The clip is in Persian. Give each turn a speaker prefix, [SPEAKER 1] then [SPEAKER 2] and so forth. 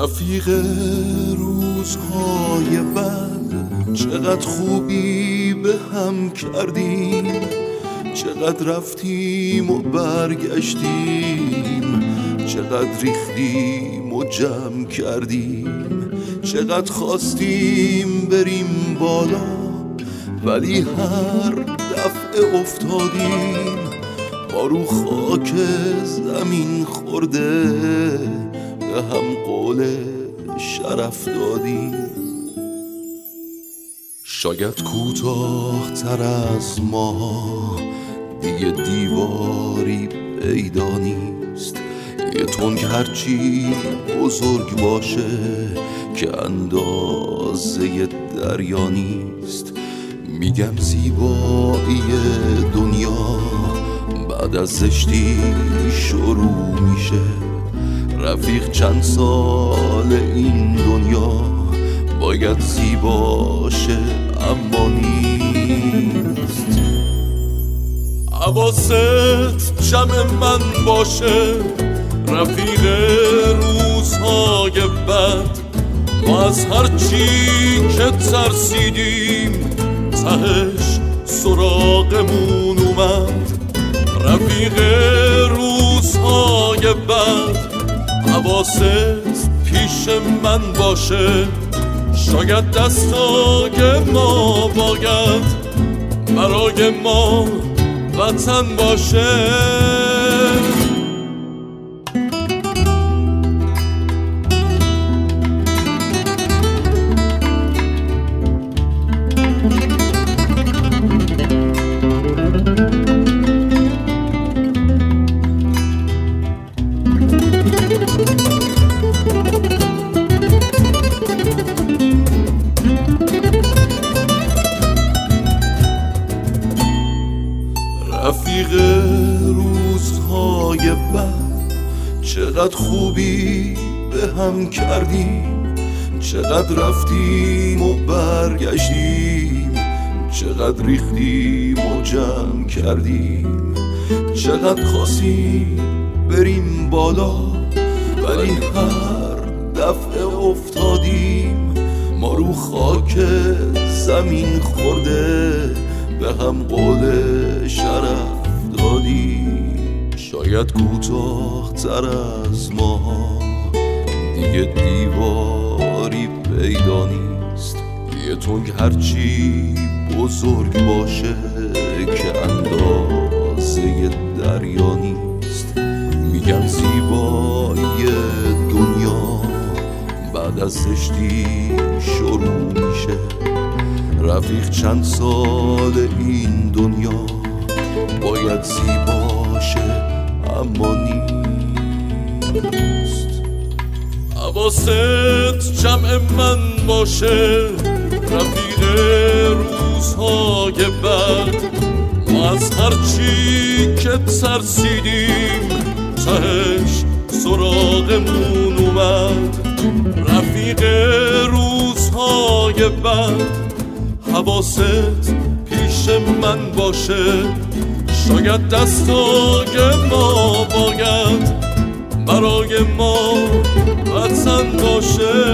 [SPEAKER 1] رفیق روزهای بد، چقدر خوبی به هم کردیم، چقدر رفتیم و برگشتیم، چقدر ریختیم و جمع کردیم، چقدر خواستیم بریم بالا ولی هر دفعه افتادیم، ما رو خاک زمین خورده به هم قول شرف دادیم. شاید کوتاه تر از ما دیگه دیواری پیدا نیست، یه تنگ هرچی بزرگ باشه که اندازه دریا نیست. میگم زیبایی دنیا بعد از زشتی شروع میشه، رفیق چند سال این دنیا باید زیباشه اما نیست. حواست جمع من باشه رفیق روزهای بد، ما از هرچی که ترسیدیم تهش سراغمون اومد. رفیق روزهای بد حواست پیش من باشه، شاید دستای ما باید برای ما وطن باشه. رفیق روزهای بد، چقدر خوبی به هم کردیم، چقدر رفتیم و برگشتیم، چقدر ریختیم و جمع کردیم، چقدر خواستیم بریم بالا ولی هر دفعه افتادیم، ما رو خاک زمین خورده به هم قول شرف دادیم. شاید کوتاه تر از ما دیگه دیواری پیدا نیست، یه تنگ هرچی بزرگ باشه که اندازه دریا نیست. میگم زیبایی دنیا بعد از زشتی شروع میشه، رفیق چند سال این دنیا باید زیباشه اما نیست. حواست جمع من باشه رفیق روزهای بد، ما از هرچی که ترسیدیم تهش سراغمون اومد. رفیق روزهای بد حواست پیش من باشه، شاید دستای ما باید برای ما وطن باشه.